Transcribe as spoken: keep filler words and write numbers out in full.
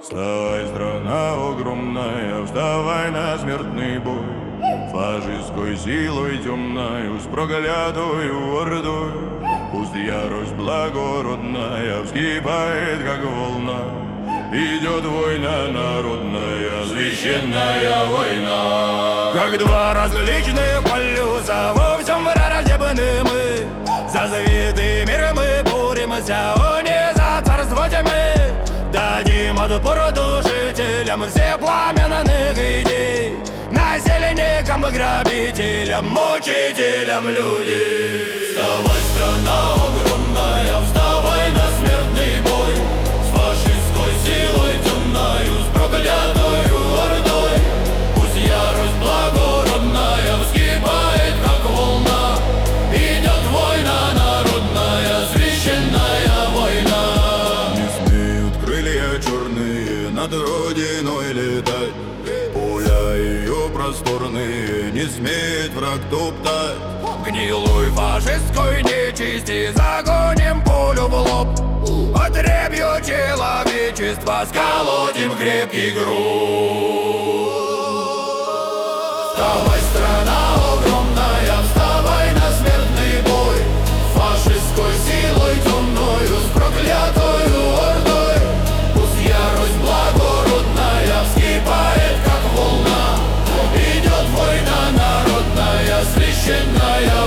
Вставай, страна огромная, вставай на смертный бой. Фашистской силой темною, с проклятою ордой. Пусть ярость благородная вскипает, как волна. Идет война народная, священная война. Как два различных полюса во всем враждебны мы. За завидый мир мы боремся, о не за царство тьмы. Дадим отпор душителям всех пламенных идей, насильникам, грабителям, мучителям людей. Вставай, страна огромная, вставай на смертный бой. С фашистской силой темною, с проклятою ордой. Пусть ярость благородная вскипает, как волна. Идет война народная, священная война. Не смеют крылья черные над родиной летать. Поля ее просторные не смеет враг топтать. Гнилой фашистской нечисти загоним пулю в лоб. Отребью человечества сколотим крепкий гроб. Вставай, страна огромная, вставай на смертный бой. Фашистской силой темною, с проклятою ордой. Пусть ярость благородная вскипает, как волна. Идет война народная, священная